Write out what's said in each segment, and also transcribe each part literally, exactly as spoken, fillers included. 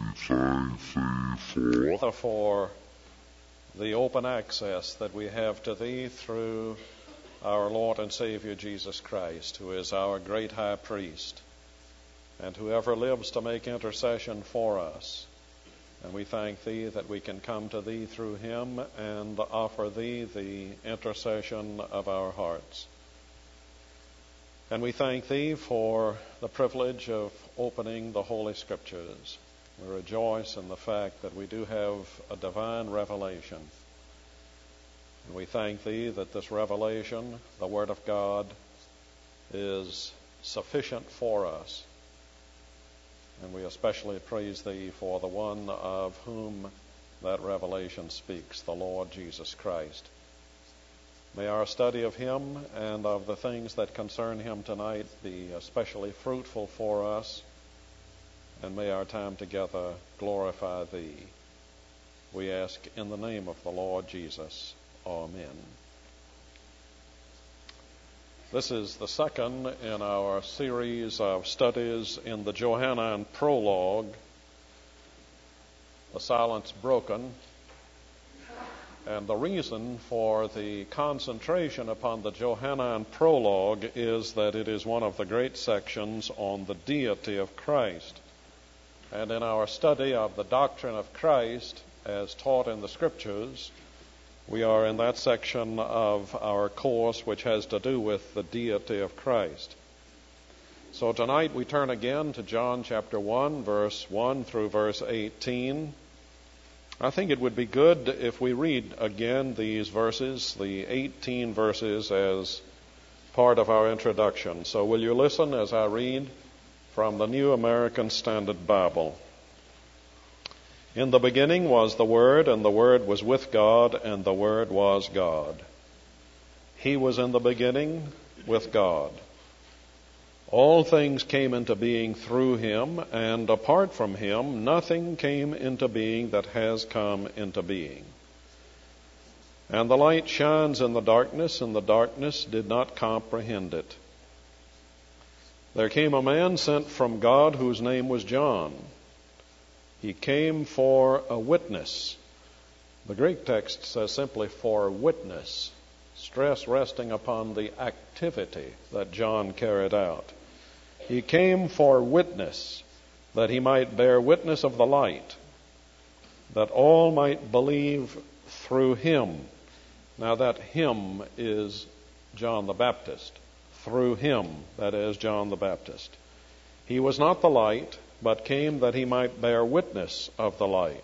Father, for the open access that we have to Thee through our Lord and Savior Jesus Christ, who is our great high priest, and who ever lives to make intercession for us. And we thank Thee that we can come to Thee through Him and offer Thee the intercession of our hearts. And we thank Thee for the privilege of opening the Holy Scriptures. We rejoice in the fact that we do have a divine revelation. And we thank Thee that this revelation, the Word of God, is sufficient for us. And we especially praise Thee for the one of whom that revelation speaks, the Lord Jesus Christ. May our study of Him and of the things that concern Him tonight be especially fruitful for us, and may our time together glorify Thee. We ask in the name of the Lord Jesus. Amen. This is the second in our series of studies in the Johannine Prologue, The Silence Broken. And the reason for the concentration upon the Johannine Prologue is that it is one of the great sections on the deity of Christ. And in our study of the doctrine of Christ, as taught in the Scriptures, we are in that section of our course which has to do with the deity of Christ. So tonight we turn again to John chapter one, verse one through verse eighteen. I think it would be good if we read again these verses, the eighteen verses, as part of our introduction. So will you listen as I read from the New American Standard Bible? In the beginning was the Word, and the Word was with God, and the Word was God. He was in the beginning with God. All things came into being through Him, and apart from Him, nothing came into being that has come into being. And the light shines in the darkness, and the darkness did not comprehend it. There came a man sent from God whose name was John. He came for a witness. The Greek text says simply for witness, stress resting upon the activity that John carried out. He came for witness, that he might bear witness of the light, that all might believe through him. Now that him is John the Baptist. Through him, that is John the Baptist. He was not the light, but came that he might bear witness of the light.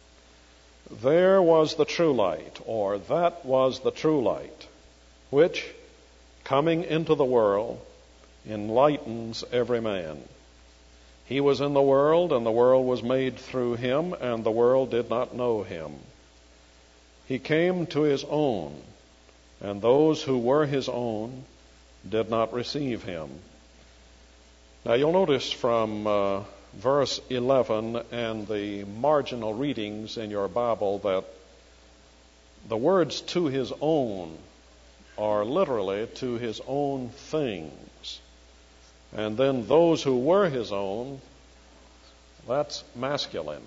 There was the true light, or that was the true light, which, coming into the world, enlightens every man. He was in the world, and the world was made through him, and the world did not know him. He came to his own, and those who were his own did not receive him. Now you'll notice from uh, verse eleven and the marginal readings in your Bible that the words "to his own" are literally "to his own things." And then "those who were his own," that's masculine.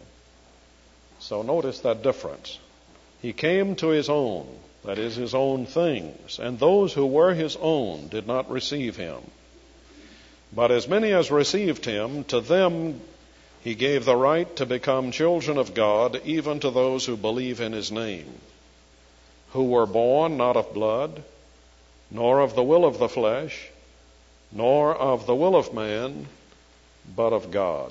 So notice that difference. He came to his own, that is his own things, and those who were his own did not receive him. But as many as received him, to them he gave the right to become children of God, even to those who believe in his name, who were born not of blood, nor of the will of the flesh, nor of the will of man, but of God.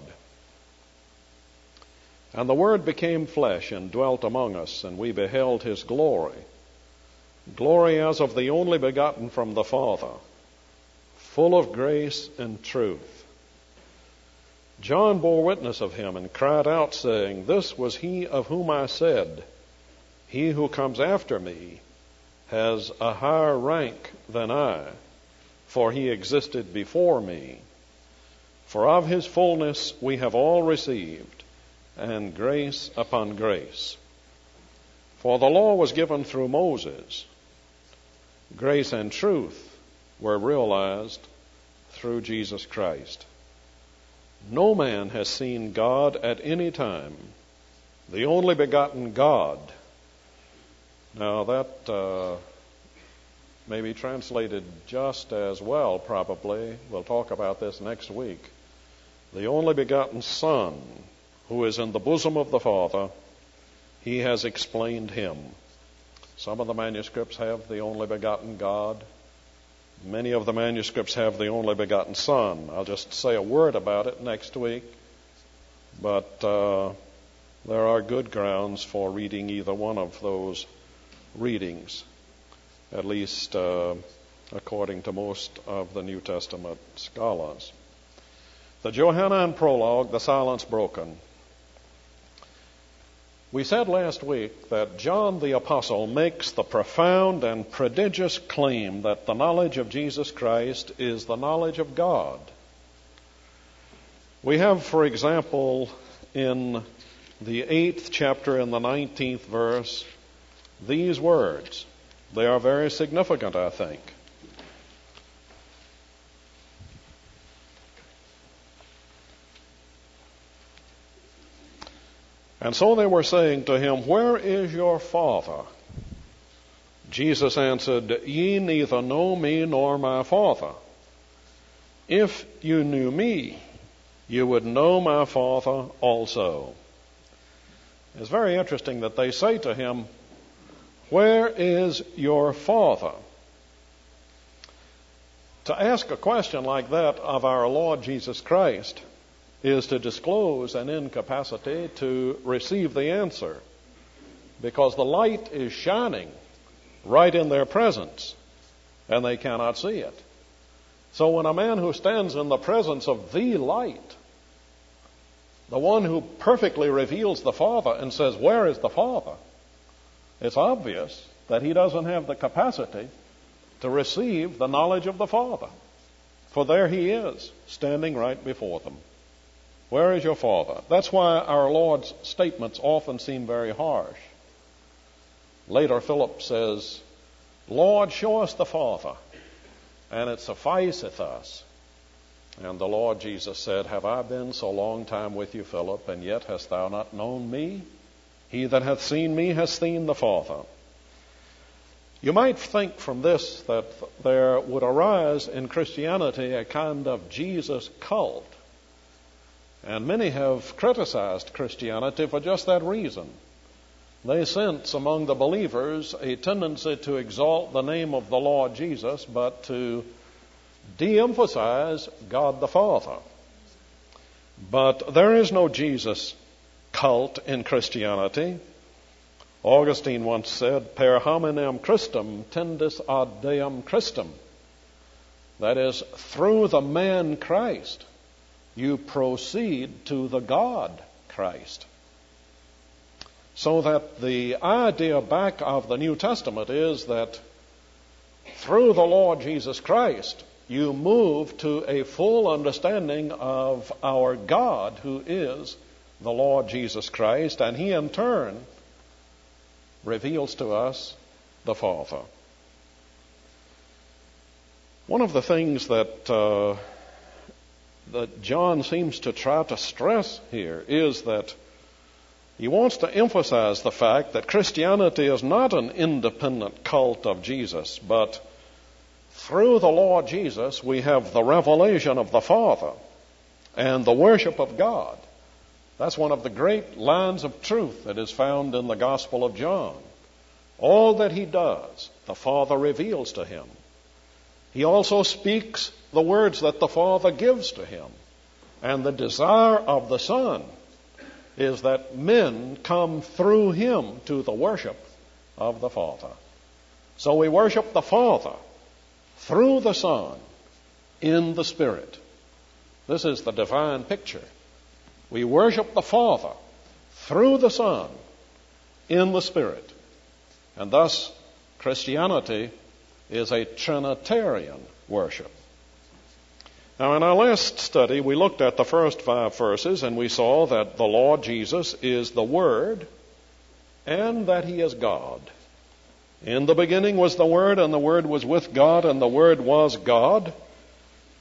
And the Word became flesh and dwelt among us, and we beheld his glory, glory as of the only begotten from the Father, full of grace and truth. John bore witness of him and cried out, saying, "This was he of whom I said, He who comes after me has a higher rank than I, for he existed before me. For of his fullness we have all received, and grace upon grace. For the law was given through Moses. Grace and truth were realized through Jesus Christ. No man has seen God at any time. The only begotten God. Now that uh, may be translated just as well, probably. We'll talk about this next week. The only begotten Son, who is in the bosom of the Father, he has explained him. Some of the manuscripts have the only begotten God. Many of the manuscripts have the only begotten Son. I'll just say a word about it next week. But uh, there are good grounds for reading either one of those readings, at least uh, according to most of the New Testament scholars. The Johannine Prologue, the silence broken. We said last week that John the Apostle makes the profound and prodigious claim that the knowledge of Jesus Christ is the knowledge of God. We have, for example, in the eighth chapter in the nineteenth verse, these words. They are very significant, I think. And so they were saying to him, "Where is your Father?" Jesus answered, "Ye neither know me nor my Father. If you knew me, you would know my Father also." It's very interesting that they say to him, "Where is your Father?" To ask a question like that of our Lord Jesus Christ is to disclose an incapacity to receive the answer, because the light is shining right in their presence and they cannot see it. So when a man who stands in the presence of the light, the one who perfectly reveals the Father, and says, "Where is the Father?" it's obvious that he doesn't have the capacity to receive the knowledge of the Father. For there he is, standing right before them. Where is your Father? That's why our Lord's statements often seem very harsh. Later, Philip says, "Lord, show us the Father, and it sufficeth us." And the Lord Jesus said, "Have I been so long time with you, Philip, and yet hast thou not known me? He that hath seen me hath seen the Father." You might think from this that there would arise in Christianity a kind of Jesus cult. And many have criticized Christianity for just that reason. They sense among the believers a tendency to exalt the name of the Lord Jesus, but to de-emphasize God the Father. But there is no Jesus cult in Christianity. Augustine once said, "Per hominem Christum tendis ad Deum Christum." That is, through the man Christ, you proceed to the God Christ. So that the idea back of the New Testament is that through the Lord Jesus Christ, you move to a full understanding of our God, who is the Lord Jesus Christ, and he in turn reveals to us the Father. One of the things that uh, that John seems to try to stress here is that he wants to emphasize the fact that Christianity is not an independent cult of Jesus, but through the Lord Jesus we have the revelation of the Father and the worship of God. That's one of the great lines of truth that is found in the Gospel of John. All that he does, the Father reveals to him. He also speaks the words that the Father gives to him. And the desire of the Son is that men come through him to the worship of the Father. So we worship the Father through the Son in the Spirit. This is the divine picture. We worship the Father through the Son in the Spirit. And thus, Christianity is a Trinitarian worship. Now, in our last study, we looked at the first five verses, and we saw that the Lord Jesus is the Word and that he is God. In the beginning was the Word, and the Word was with God, and the Word was God.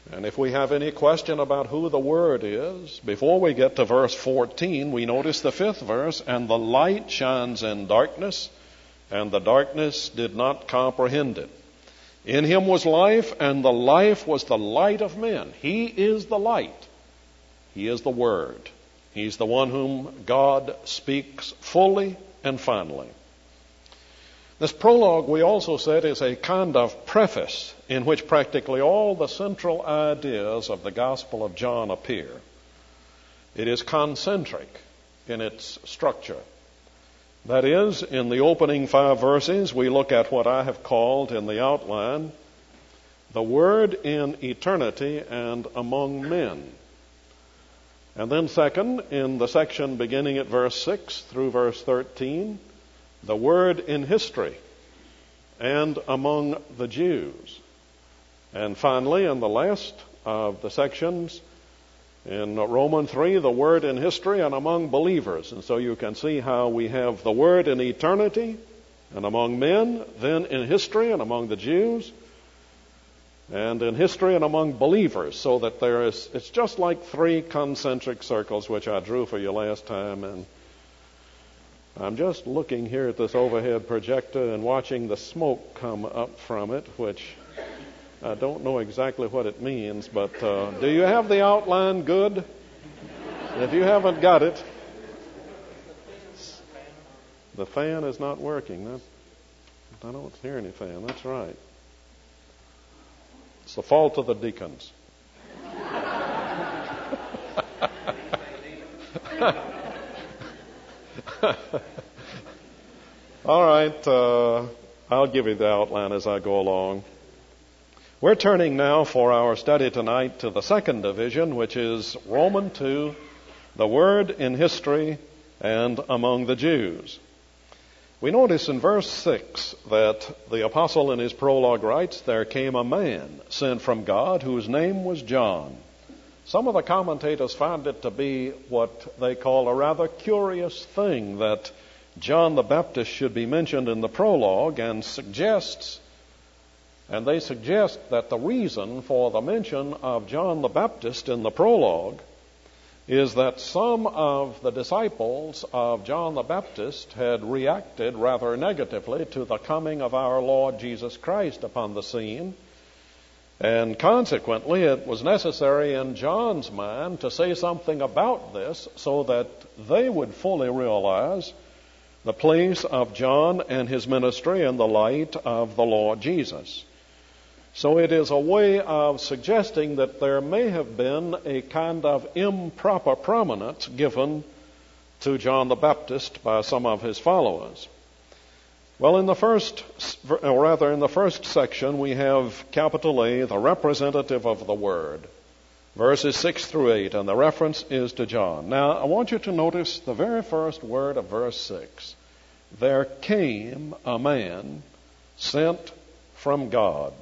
And if we have any question about who the Word is, before we get to verse fourteen, we notice the fifth verse, and the light shines in darkness, and the darkness did not comprehend it. In him was life, and the life was the light of men. He is the light. He is the Word. He's the one whom God speaks fully and finally. This prologue, we also said, is a kind of preface in which practically all the central ideas of the Gospel of John appear. It is concentric in its structure. That is, in the opening five verses, we look at what I have called in the outline, the Word in eternity and among men. And then second, in the section beginning at verse six through verse thirteen, the Word in history and among the Jews. And finally, in the last of the sections, in Romans three, the Word in history and among believers. And so you can see how we have the Word in eternity and among men, then in history and among the Jews, and in history and among believers. So that there is, it's just like three concentric circles, which I drew for you last time. And I'm just looking here at this overhead projector and watching the smoke come up from it, which I don't know exactly what it means, but uh, do you have the outline good? If you haven't got it, the fan is not working. That, I don't hear any fan. That's right. It's the fault of the deacons. All right, uh, I'll give you the outline as I go along. We're turning now for our study tonight to the second division, which is Romans two, the Word in history and among the Jews. We notice in verse six that the apostle in his prologue writes, there came a man sent from God whose name was John. Some of the commentators found it to be what they call a rather curious thing that John the Baptist should be mentioned in the prologue, and suggests, and they suggest that the reason for the mention of John the Baptist in the prologue is that some of the disciples of John the Baptist had reacted rather negatively to the coming of our Lord Jesus Christ upon the scene. And consequently, it was necessary in John's mind to say something about this so that they would fully realize the place of John and his ministry in the light of the Lord Jesus. So it is a way of suggesting that there may have been a kind of improper prominence given to John the Baptist by some of his followers. Well, in the first, or rather in the first section, we have capital A, the representative of the Word, verses six through eight, and the reference is to John. Now, I want you to notice the very first word of verse six. There came a man sent from God.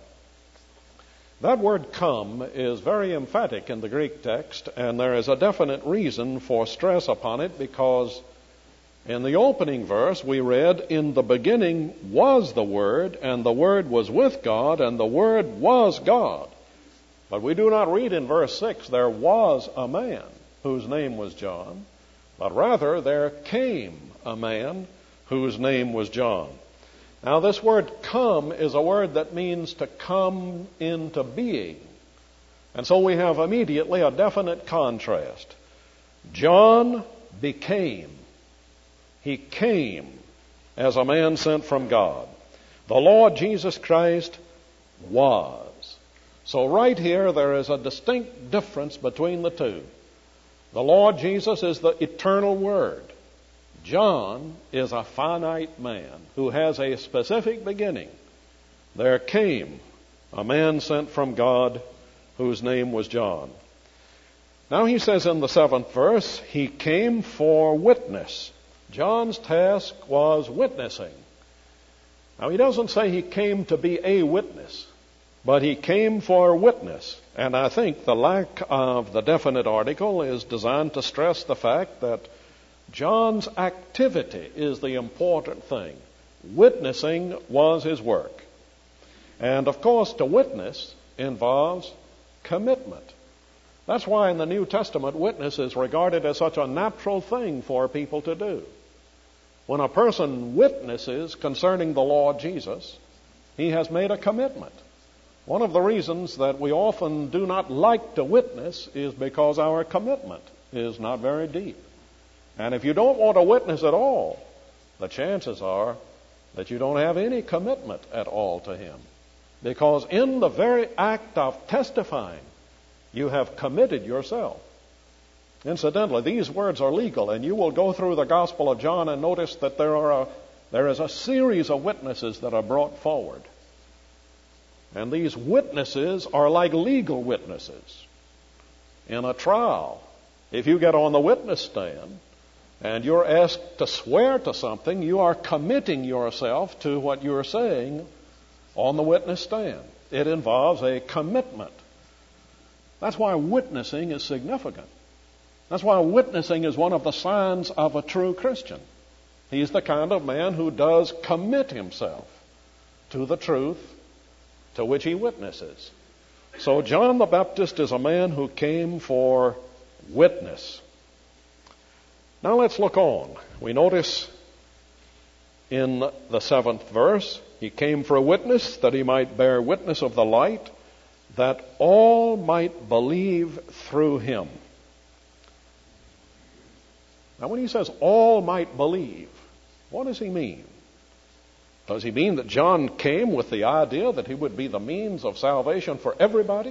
That word come is very emphatic in the Greek text, and there is a definite reason for stress upon it, because in the opening verse we read, in the beginning was the Word, and the Word was with God, and the Word was God. But we do not read in verse six, there was a man whose name was John, but rather there came a man whose name was John. Now, this word come is a word that means to come into being. And so we have immediately a definite contrast. John became. He came as a man sent from God. The Lord Jesus Christ was. So right here there is a distinct difference between the two. The Lord Jesus is the eternal Word. John is a finite man who has a specific beginning. There came a man sent from God whose name was John. Now he says in the seventh verse, he came for witness. John's task was witnessing. Now he doesn't say he came to be a witness, but he came for witness. And I think the lack of the definite article is designed to stress the fact that John's activity is the important thing. Witnessing was his work. And of course, to witness involves commitment. That's why in the New Testament, witness is regarded as such a natural thing for people to do. When a person witnesses concerning the Lord Jesus, he has made a commitment. One of the reasons that we often do not like to witness is because our commitment is not very deep. And if you don't want to witness at all, the chances are that you don't have any commitment at all to Him. Because in the very act of testifying, you have committed yourself. Incidentally, these words are legal, and you will go through the Gospel of John and notice that there are a, there is a series of witnesses that are brought forward. And these witnesses are like legal witnesses. In a trial, if you get on the witness stand and you're asked to swear to something, you are committing yourself to what you're saying on the witness stand. It involves a commitment. That's why witnessing is significant. That's why witnessing is one of the signs of a true Christian. He's the kind of man who does commit himself to the truth to which he witnesses. So John the Baptist is a man who came for witness. Now let's look on. We notice in the seventh verse, he came for a witness that he might bear witness of the light, that all might believe through him. Now when he says all might believe, what does he mean? Does he mean that John came with the idea that he would be the means of salvation for everybody?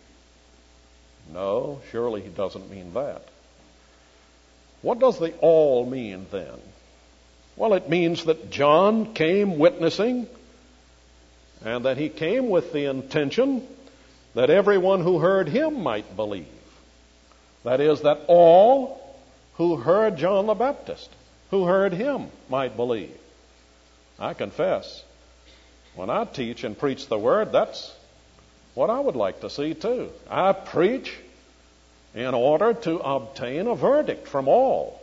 No, surely he doesn't mean that. What does the all mean then? Well, it means that John came witnessing, and that he came with the intention that everyone who heard him might believe. That is, that all who heard John the Baptist, who heard him, might believe. I confess, when I teach and preach the Word, that's what I would like to see too. I preach in order to obtain a verdict from all.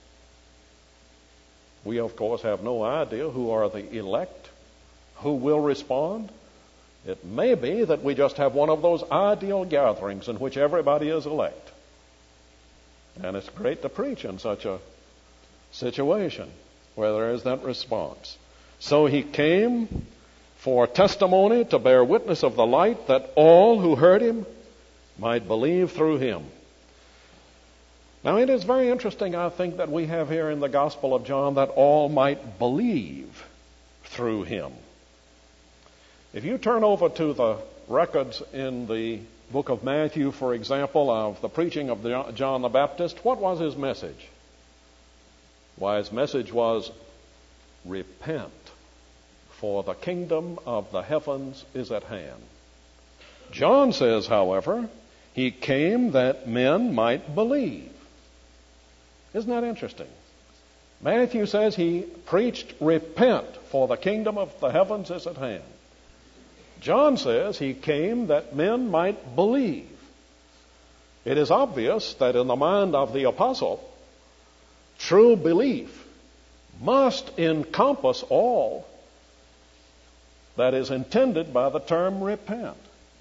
We, of course, have no idea who are the elect, who will respond. It may be that we just have one of those ideal gatherings in which everybody is elect. And it's great to preach in such a situation where there is that response. So he came for testimony, to bear witness of the light, that all who heard him might believe through him. Now it is very interesting, I think, that we have here in the Gospel of John that all might believe through him. If you turn over to the records in the book of Matthew, for example, of the preaching of John the Baptist, what was his message? Why, his message was, repent, for the kingdom of the heavens is at hand. John says, however, he came that men might believe. Isn't that interesting? Matthew says he preached, repent, for the kingdom of the heavens is at hand. John says he came that men might believe. It is obvious that in the mind of the apostle, true belief must encompass all that is intended by the term repent.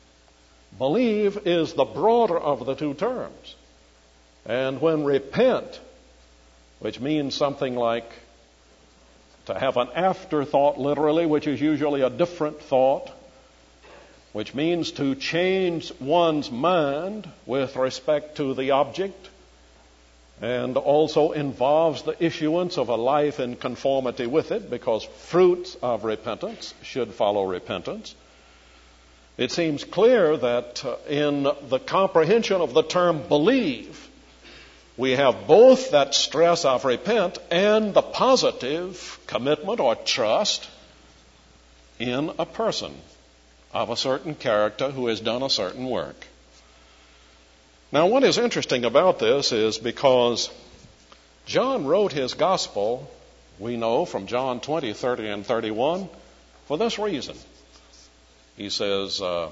Believe is the broader of the two terms. And when repent, which means something like to have an afterthought literally, which is usually a different thought, which means to change one's mind with respect to the object, and also involves the issuance of a life in conformity with it, because fruits of repentance should follow repentance. It seems clear that uh, in the comprehension of the term believe, we have both that stress of repent and the positive commitment or trust in a person of a certain character who has done a certain work. Now, what is interesting about this is because John wrote his gospel, we know from John twenty, thirty, and thirty-one, for this reason. He says, uh,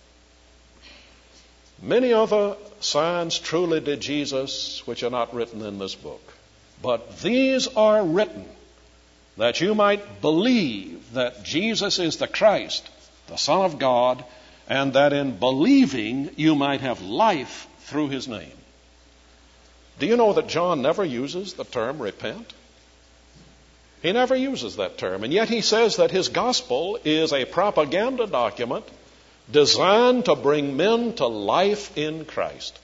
many other signs truly did Jesus, which are not written in this book. But these are written that you might believe that Jesus is the Christ, the Son of God, and that in believing you might have life through his name. Do you know that John never uses the term repent? He never uses that term, and yet he says that his gospel is a propaganda document designed to bring men to life in Christ.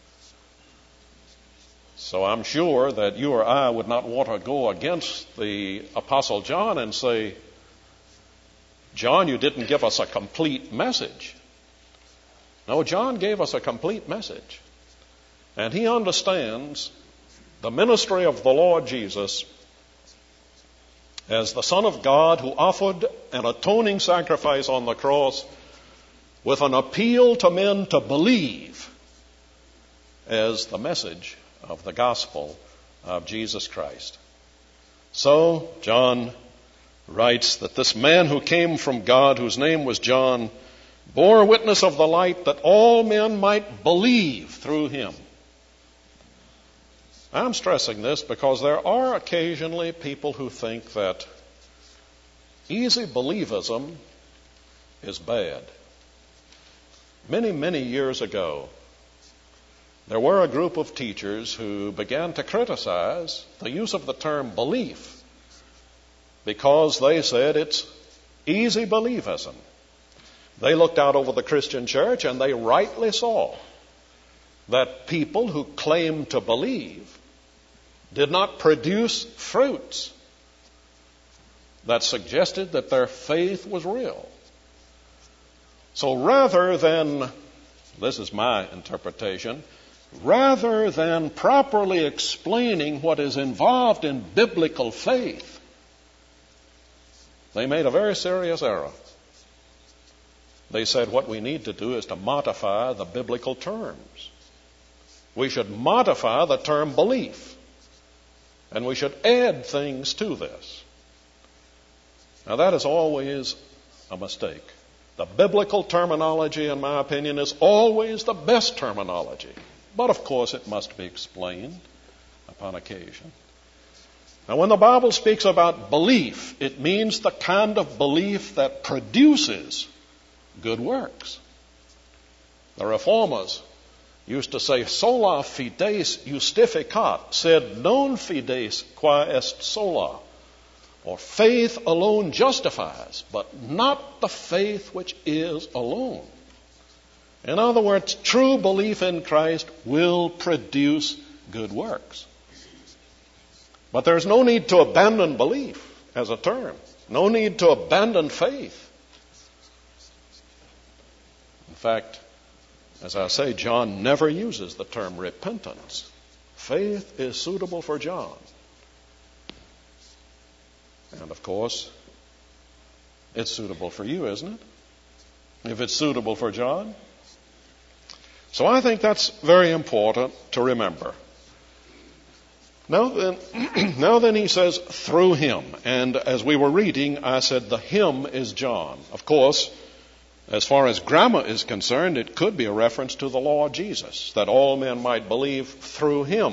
So I'm sure that you or I would not want to go against the Apostle John and say, John, you didn't give us a complete message. No, John gave us a complete message. And he understands the ministry of the Lord Jesus as the Son of God who offered an atoning sacrifice on the cross with an appeal to men to believe as the message of the gospel of Jesus Christ. So, John writes that this man who came from God, whose name was John, bore witness of the light that all men might believe through him. I'm stressing this because there are occasionally people who think that easy believism is bad. Many, many years ago, there were a group of teachers who began to criticize the use of the term belief because they said it's easy believism. They looked out over the Christian church and they rightly saw that people who claimed to believe did not produce fruits that suggested that their faith was real. So rather than, this is my interpretation, rather than properly explaining what is involved in biblical faith, they made a very serious error. They said what we need to do is to modify the biblical terms. We should modify the term belief, and we should add things to this. Now that is always a mistake. The biblical terminology, in my opinion, is always the best terminology. But of course it must be explained upon occasion. Now when the Bible speaks about belief, it means the kind of belief that produces good works. The Reformers used to say, sola fides justificat, sed non fides qua est sola. Or faith alone justifies, but not the faith which is alone. In other words, true belief in Christ will produce good works. But there's no need to abandon belief as a term. No need to abandon faith. In fact, as I say, John never uses the term repentance. Faith is suitable for John. And of course, it's suitable for you, isn't it? If it's suitable for John. So I think that's very important to remember. Now then, now then he says, through him. And as we were reading, I said the him is John. Of course, as far as grammar is concerned, it could be a reference to the Lord Jesus, that all men might believe through him.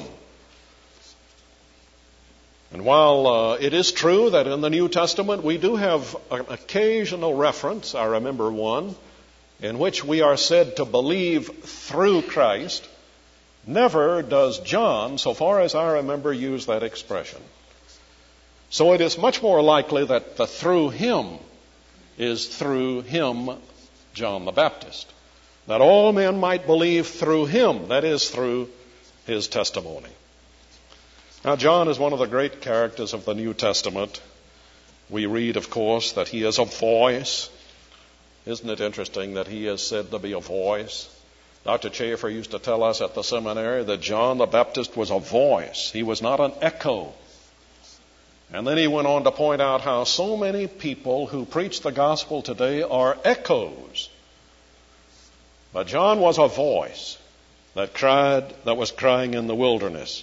And while uh, it is true that in the New Testament we do have an occasional reference, I remember one, in which we are said to believe through Christ, never does John, so far as I remember, use that expression. So it is much more likely that the through him is through him, John the Baptist, that all men might believe through him, that is, through his testimony. Now, John is one of the great characters of the New Testament. We read, of course, that he is a voice. Isn't it interesting that he is said to be a voice? Doctor Chafer used to tell us at the seminary that John the Baptist was a voice. He was not an echo. And then he went on to point out how so many people who preach the gospel today are echoes. But John was a voice that cried, that was crying in the wilderness.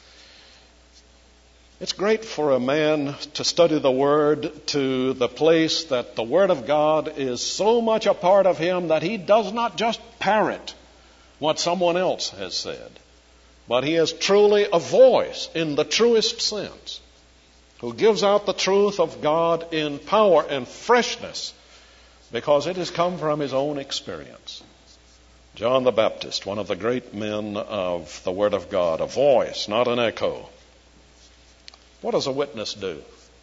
It's great for a man to study the Word to the place that the Word of God is so much a part of him that he does not just parrot what someone else has said, but he is truly a voice in the truest sense, who gives out the truth of God in power and freshness because it has come from his own experience. John the Baptist, one of the great men of the Word of God, a voice, not an echo. What does a witness do?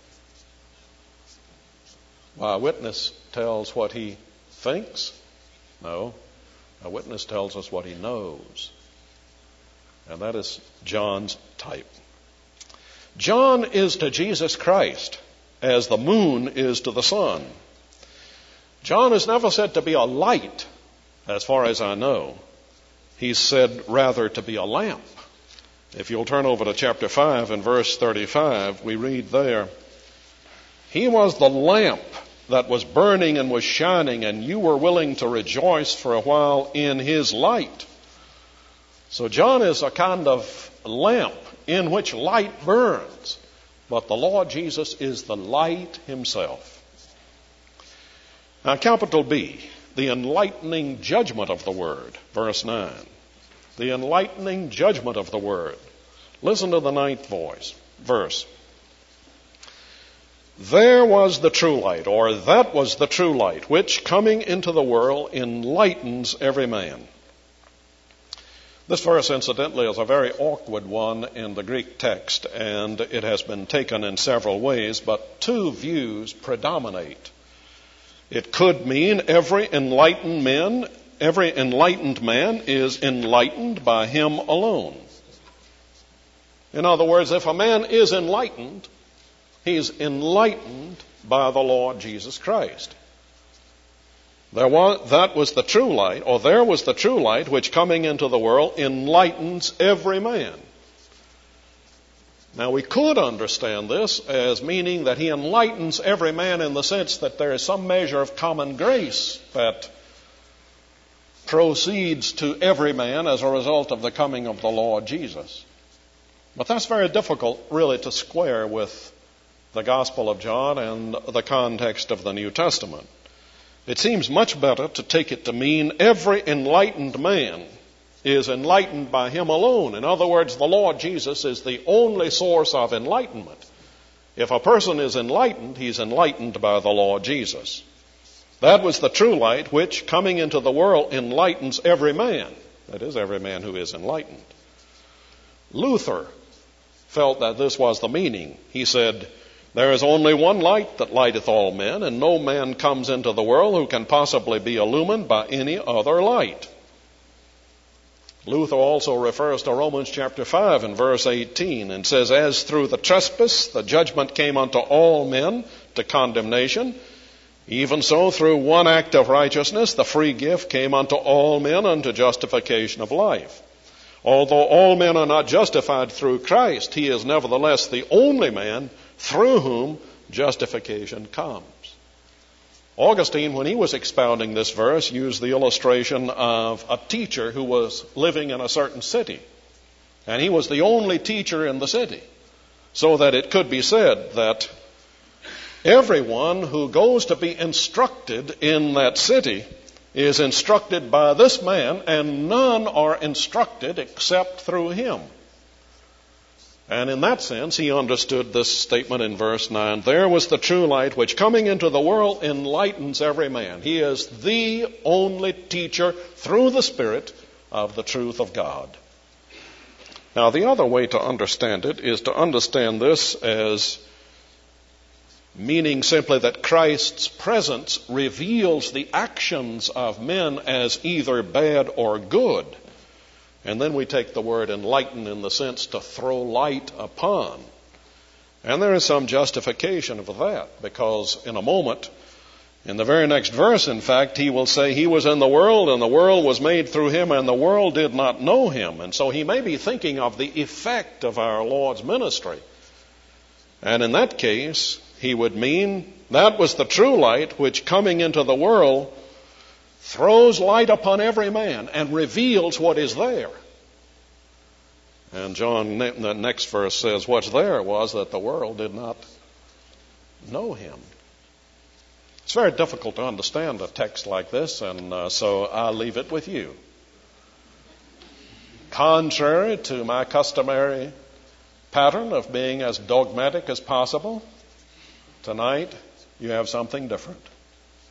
Well, a witness tells what he thinks. No, a witness tells us what he knows. And that is John's type. John is to Jesus Christ as the moon is to the sun. John is never said to be a light, as far as I know. He's said rather to be a lamp. If you'll turn over to chapter five and verse thirty-five, we read there, he was the lamp that was burning and was shining, and you were willing to rejoice for a while in his light. So John is a kind of lamp in which light burns, but the Lord Jesus is the light himself. Now, capital B, the enlightening judgment of the Word, verse nine. The enlightening judgment of the Word. Listen to the ninth voice, verse. There was the true light, or that was the true light, which coming into the world enlightens every man. This verse, incidentally, is a very awkward one in the Greek text, and it has been taken in several ways, but two views predominate. It could mean every enlightened man, every enlightened man is enlightened by him alone. In other words, if a man is enlightened, he's enlightened by the Lord Jesus Christ. There was, that was the true light, or there was the true light, which coming into the world enlightens every man. Now, we could understand this as meaning that he enlightens every man in the sense that there is some measure of common grace that proceeds to every man as a result of the coming of the Lord Jesus. But that's very difficult, really, to square with the Gospel of John and the context of the New Testament. It seems much better to take it to mean every enlightened man is enlightened by him alone. In other words, the Lord Jesus is the only source of enlightenment. If a person is enlightened, he's enlightened by the Lord Jesus. That was the true light which, coming into the world, enlightens every man. That is, every man who is enlightened. Luther felt that this was the meaning. He said, there is only one light that lighteth all men, and no man comes into the world who can possibly be illumined by any other light. Luther also refers to Romans chapter five and verse eighteen and says, as through the trespass the judgment came unto all men to condemnation, even so through one act of righteousness the free gift came unto all men unto justification of life. Although all men are not justified through Christ, he is nevertheless the only man through whom justification comes. Augustine, when he was expounding this verse, used the illustration of a teacher who was living in a certain city. And he was the only teacher in the city. So that it could be said that everyone who goes to be instructed in that city is instructed by this man, and none are instructed except through him. And in that sense, he understood this statement in verse nine. There was the true light, which coming into the world enlightens every man. He is the only teacher through the Spirit of the truth of God. Now, the other way to understand it is to understand this as meaning simply that Christ's presence reveals the actions of men as either bad or good. And then we take the word enlighten in the sense to throw light upon. And there is some justification of that, because in a moment, in the very next verse, in fact, he will say, he was in the world, and the world was made through him, and the world did not know him. And so he may be thinking of the effect of our Lord's ministry. And in that case, he would mean that was the true light, which coming into the world throws light upon every man and reveals what is there. And John, the next verse says, what's there was that the world did not know him. It's very difficult to understand a text like this, and uh, so I'll leave it with you. Contrary to my customary pattern of being as dogmatic as possible, tonight you have something different.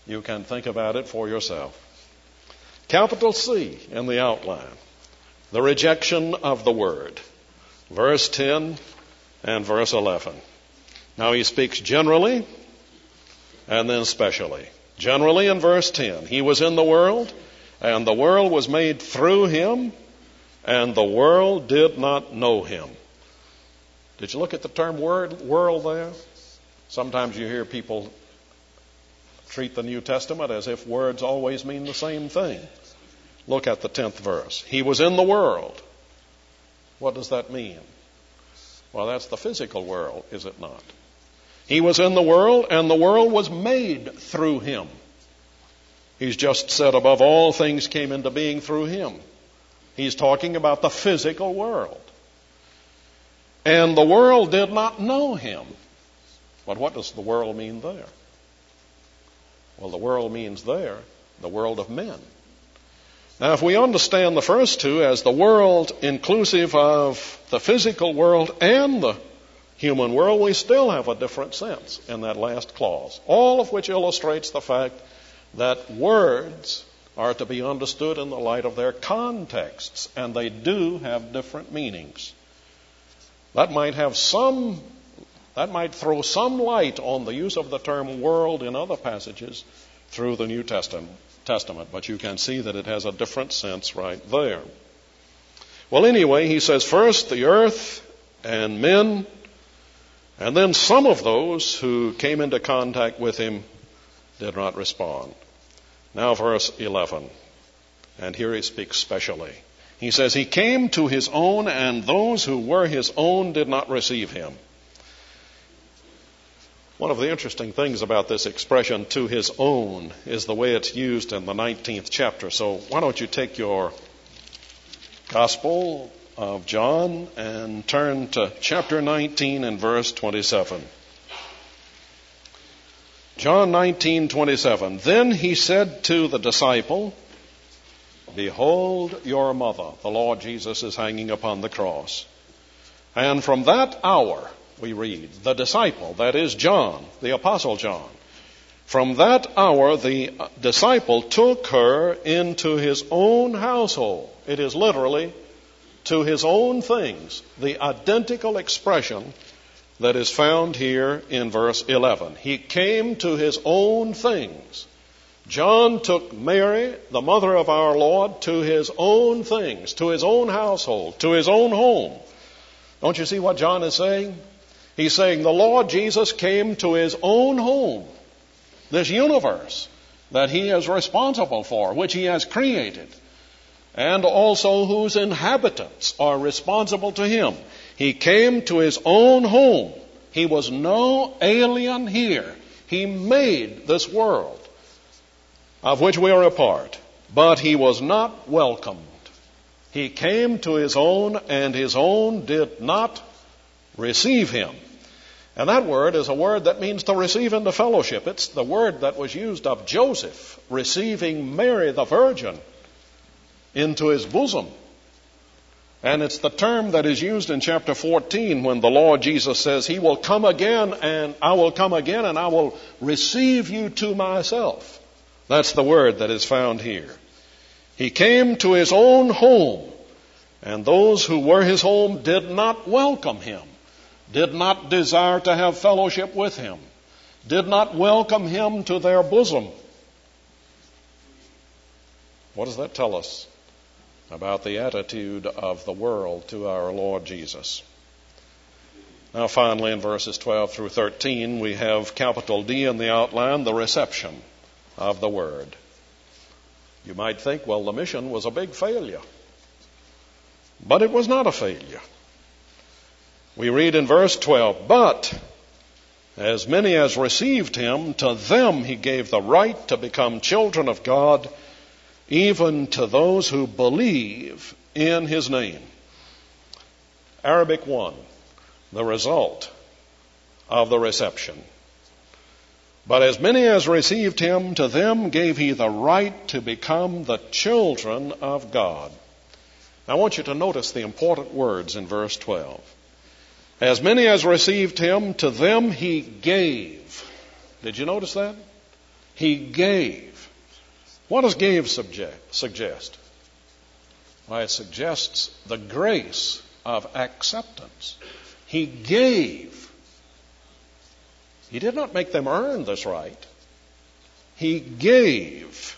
You can think about it for yourself. Capital C in the outline, the rejection of the word. Verse ten and verse eleven. Now he speaks generally and then specially. Generally in verse ten, he was in the world, and the world was made through him, and the world did not know him. Did you look at the term word, world there? Sometimes you hear people treat the New Testament as if words always mean the same thing. Look at the tenth verse. He was in the world. What does that mean? Well, that's the physical world, is it not? He was in the world, and the world was made through him. He's just said above all things came into being through him. He's talking about the physical world. And the world did not know him. But what does the world mean there? Well, the world means there the world of men. Now, if we understand the first two as the world inclusive of the physical world and the human world, we still have a different sense in that last clause, all of which illustrates the fact that words are to be understood in the light of their contexts, and they do have different meanings. That might have some, that might throw some light on the use of the term world in other passages through the New Testament, Testament, but you can see that it has a different sense right there. Well, anyway, he says first the earth and men, and then some of those who came into contact with him did not respond. Now verse eleven, and here he speaks specially. He says, he came to his own, and those who were his own did not receive him. One of the interesting things about this expression, to his own, is the way it's used in the nineteenth chapter. So why don't you take your Gospel of John and turn to chapter nineteen and verse twenty-seven. John nineteen twenty-seven. Then he said to the disciple, behold your mother. The Lord Jesus is hanging upon the cross. And from that hour, we read, the disciple, that is John, the Apostle John, from that hour the disciple took her into his own household. It is literally to his own things, the identical expression that is found here in verse eleven. He came to his own things. John took Mary, the mother of our Lord, to his own things, to his own household, to his own home. Don't you see what John is saying? He's saying the Lord Jesus came to his own home, this universe that he is responsible for, which he has created, and also whose inhabitants are responsible to him. He came to his own home. He was no alien here. He made this world of which we are a part, but he was not welcomed. He came to his own, and his own did not receive him. And that word is a word that means to receive into fellowship. It's the word that was used of Joseph receiving Mary the Virgin into his bosom. And it's the term that is used in chapter fourteen when the Lord Jesus says, he will come again, and I will come again, and I will receive you to myself. That's the word that is found here. He came to his own home, and those who were his home did not welcome him, did not desire to have fellowship with him, did not welcome him to their bosom. What does that tell us about the attitude of the world to our Lord Jesus? Now finally, in verses twelve through thirteen, we have capital D in the outline, the reception of the word. You might think, well, the mission was a big failure. But it was not a failure. We read in verse twelve, but as many as received him, to them he gave the right to become children of God, even to those who believe in his name. Arabic one, the result of the reception. But as many as received him, to them gave he the right to become the children of God. Now, I want you to notice the important words in verse twelve. As many as received him, to them he gave. Did you notice that? He gave. What does gave subject, suggest? Why, it suggests the grace of acceptance. He gave. He did not make them earn this right. He gave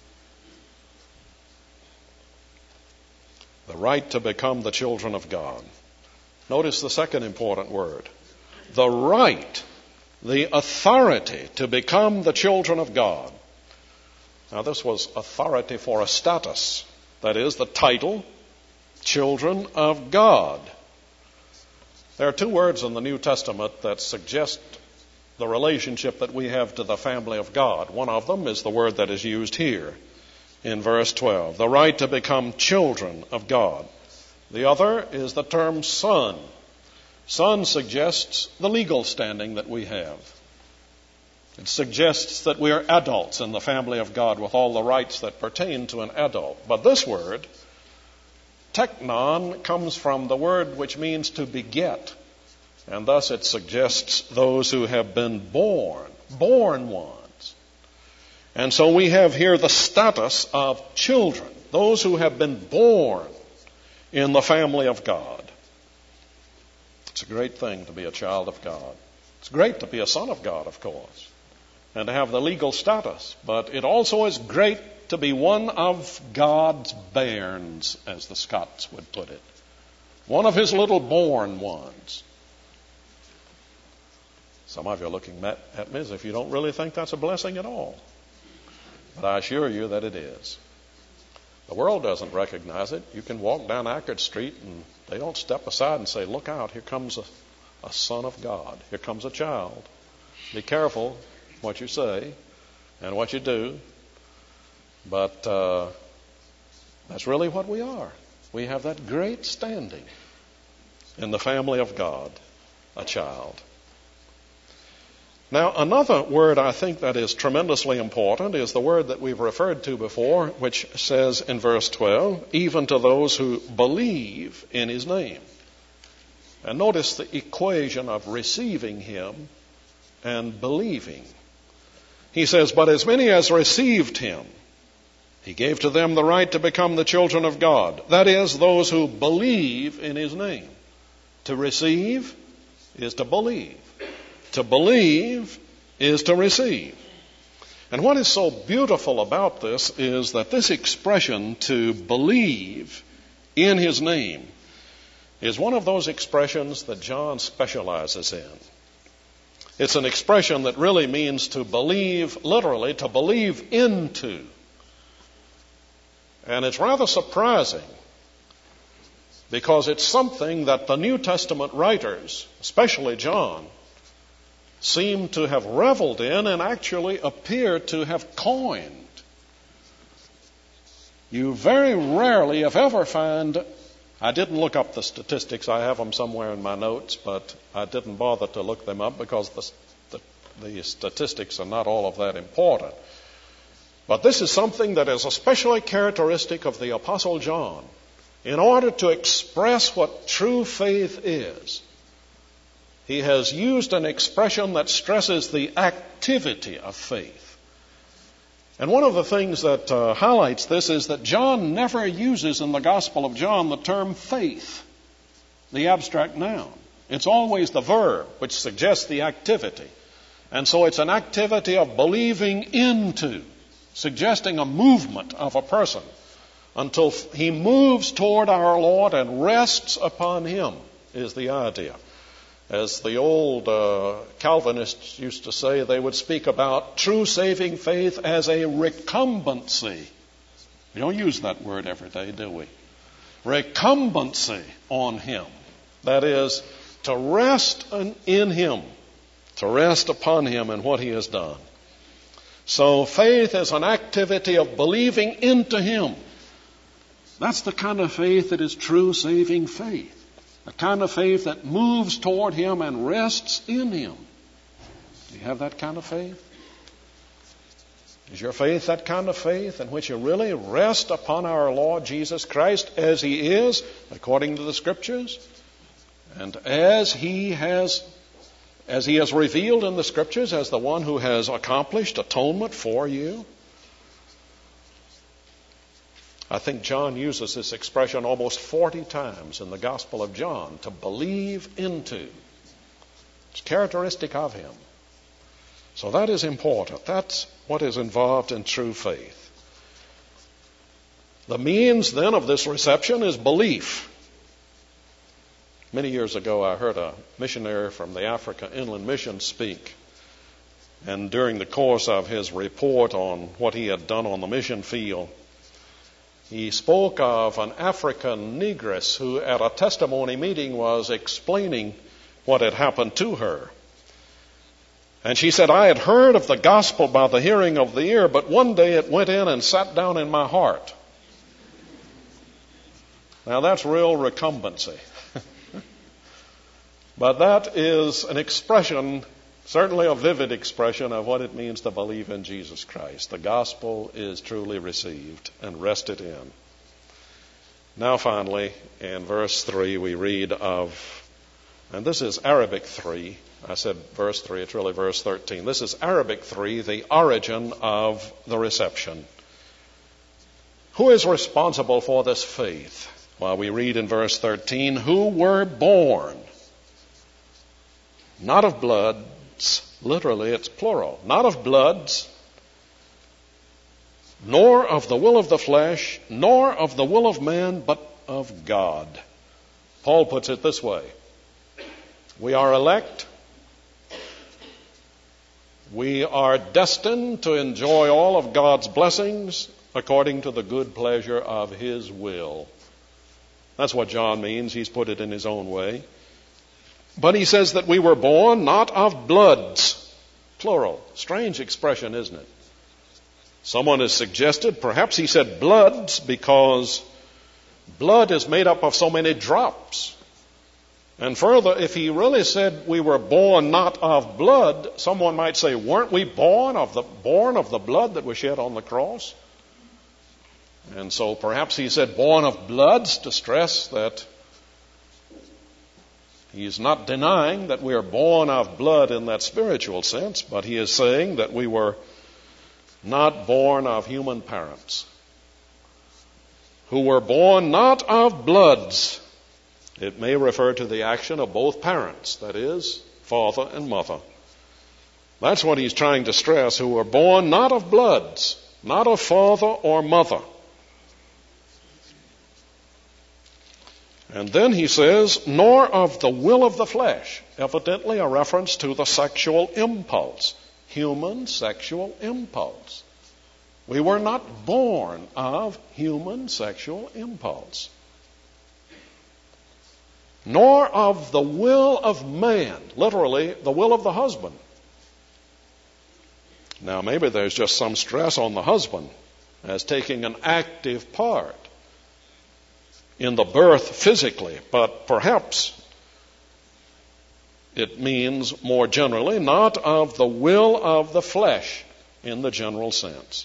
the right to become the children of God. Notice the second important word. The right, the authority to become the children of God. Now, this was authority for a status. That is, the title, children of God. There are two words in the New Testament that suggest the relationship that we have to the family of God. One of them is the word that is used here in verse twelve, the right to become children of God. The other is the term son. Son suggests the legal standing that we have. It suggests that we are adults in the family of God with all the rights that pertain to an adult. But this word, teknon, comes from the word which means to beget. And thus it suggests those who have been born, born ones. And so we have here the status of children, those who have been born in the family of God. It's a great thing to be a child of God. It's great to be a son of God, of course, and to have the legal status. But it also is great to be one of God's bairns, as the Scots would put it. One of his little born ones. Some of you are looking at me as if you don't really think that's a blessing at all. But I assure you that it is. The world doesn't recognize it. You can walk down Ackerd Street and they don't step aside and say, look out, here comes a, a son of God. Here comes a child. Be careful what you say and what you do. But uh, that's really what we are. We have that great standing in the family of God, a child. Now, another word I think that is tremendously important is the word that we've referred to before, which says in verse twelve, even to those who believe in his name. And notice the equation of receiving him and believing. He says, but as many as received him, he gave to them the right to become the children of God. That is, those who believe in his name. To receive is to believe. To believe is to receive. And what is so beautiful about this is that this expression, to believe in his name, is one of those expressions that John specializes in. It's an expression that really means to believe, literally, to believe into. And it's rather surprising because it's something that the New Testament writers, especially John, seem to have reveled in and actually appear to have coined. You very rarely, if ever, find, I didn't look up the statistics, I have them somewhere in my notes, but I didn't bother to look them up because the, the, the statistics are not all of that important. But this is something that is especially characteristic of the Apostle John. In order to express what true faith is, he has used an expression that stresses the activity of faith. And one of the things that uh, highlights this is that John never uses in the Gospel of John the term faith, the abstract noun. It's always the verb, which suggests the activity. And so it's an activity of believing into, suggesting a movement of a person until he moves toward our Lord and rests upon him, is the idea. As the old uh, Calvinists used to say, they would speak about true saving faith as a recumbency. We don't use that word every day, do we? Recumbency on him. That is, to rest in him, to rest upon him and what he has done. So faith is an activity of believing into him. That's the kind of faith that is true saving faith. The kind of faith that moves toward him and rests in him. Do you have that kind of faith? Is your faith that kind of faith in which you really rest upon our Lord Jesus Christ as he is, according to the Scriptures, and as he has as he is revealed in the Scriptures as the one who has accomplished atonement for you? I think John uses this expression almost forty times in the Gospel of John, to believe into. It's characteristic of him. So that is important. That's what is involved in true faith. The means then of this reception is belief. Many years ago I heard a missionary from the Africa Inland Mission speak. And during the course of his report on what he had done on the mission field, he spoke of an African negress who at a testimony meeting was explaining what had happened to her. And she said, I had heard of the gospel by the hearing of the ear, but one day it went in and sat down in my heart. Now that's real recumbency. But that is an expression, certainly a vivid expression of what it means to believe in Jesus Christ. The gospel is truly received and rested in. Now finally, in verse three, we read of, and this is Arabic three. I said verse three, it's really verse thirteen. This is Arabic three, the origin of the reception. Who is responsible for this faith? Well, we read in verse thirteen, who were born, not of bloods, literally it's plural, not of bloods, nor of the will of the flesh, nor of the will of man, but of God. Paul puts it this way. We are elect. We are destined to enjoy all of God's blessings according to the good pleasure of His will. That's what John means. He's put it in his own way. But he says that we were born not of bloods. Plural. Strange expression, isn't it? Someone has suggested, perhaps he said bloods because blood is made up of so many drops. And further, if he really said we were born not of blood, someone might say, weren't we born of the born of the blood that was shed on the cross? And so perhaps he said born of bloods to stress that he is not denying that we are born of blood in that spiritual sense, but he is saying that we were not born of human parents, who were born not of bloods. It may refer to the action of both parents, that is, father and mother. That's what he's trying to stress, who were born not of bloods, not of father or mother. And then he says, nor of the will of the flesh, evidently a reference to the sexual impulse, human sexual impulse. We were not born of human sexual impulse. Nor of the will of man, literally the will of the husband. Now maybe there's just some stress on the husband as taking an active part in the birth physically, but perhaps it means more generally not of the will of the flesh in the general sense.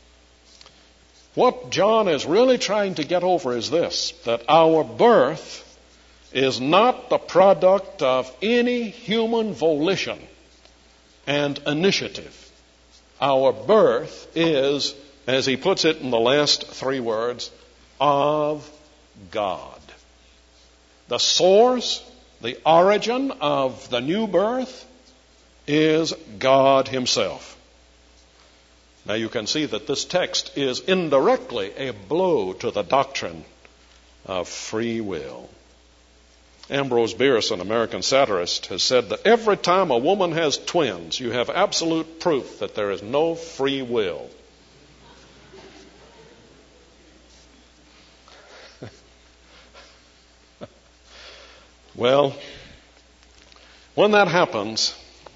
What John is really trying to get over is this, that our birth is not the product of any human volition and initiative. Our birth is, as he puts it in the last three words, of God. The source, the origin of the new birth is God Himself. Now you can see that this text is indirectly a blow to the doctrine of free will. Ambrose Bierce, an American satirist, has said that every time a woman has twins, you have absolute proof that there is no free will. Well, when that happens,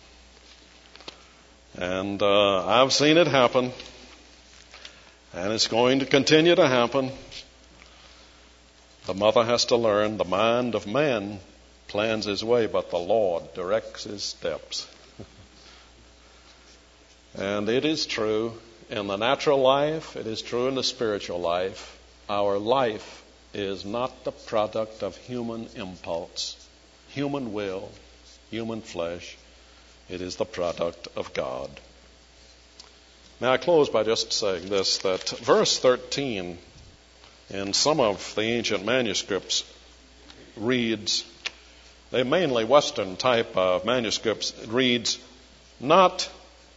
and uh, I've seen it happen, and it's going to continue to happen, the mother has to learn the mind of man plans his way, but the Lord directs his steps. And it is true in the natural life, it is true in the spiritual life. Our life is not the product of human impulse, human will, human flesh. It is the product of God. Now I close by just saying this, that verse thirteen in some of the ancient manuscripts reads, they're mainly Western type of manuscripts, it reads, not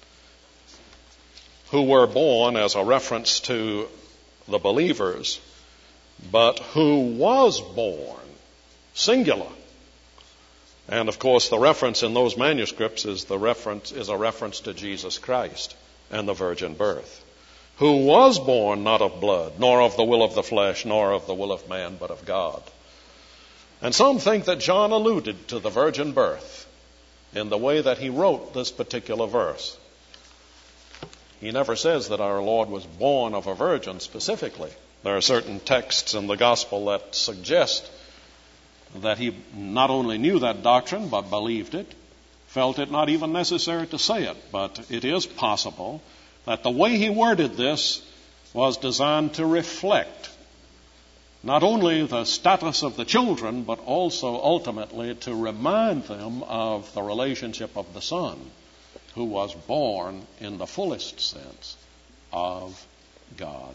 who were born as a reference to the believers, but who was born, singular. And of course the reference in those manuscripts is the reference is a reference to Jesus Christ and the virgin birth, who was born not of blood, nor of the will of the flesh, nor of the will of man, but of God. And some think that John alluded to the virgin birth in the way that he wrote this particular verse. He never says that our Lord was born of a virgin specifically. There are certain texts in the gospel that suggest that he not only knew that doctrine, but believed it, felt it not even necessary to say it. But it is possible that the way he worded this was designed to reflect not only the status of the children, but also ultimately to remind them of the relationship of the Son, who was born in the fullest sense of God.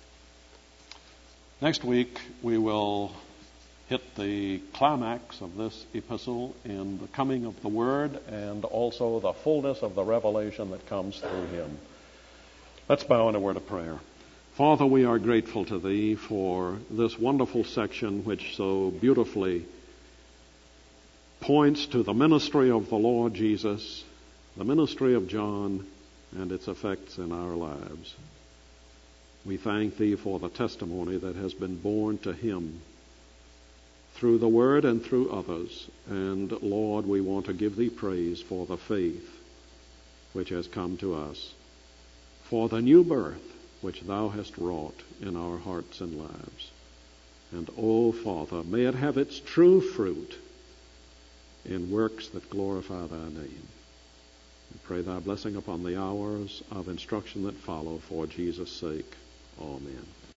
Next week we will hit the climax of this epistle in the coming of the Word and also the fullness of the revelation that comes through him. Let's bow in a word of prayer. Father, we are grateful to Thee for this wonderful section which so beautifully points to the ministry of the Lord Jesus, the ministry of John, and its effects in our lives. We thank Thee for the testimony that has been borne to him through the Word and through others. And, Lord, we want to give Thee praise for the faith which has come to us, for the new birth which Thou hast wrought in our hearts and lives. And, oh, Father, may it have its true fruit in works that glorify Thy name. We pray Thy blessing upon the hours of instruction that follow for Jesus' sake. Amen.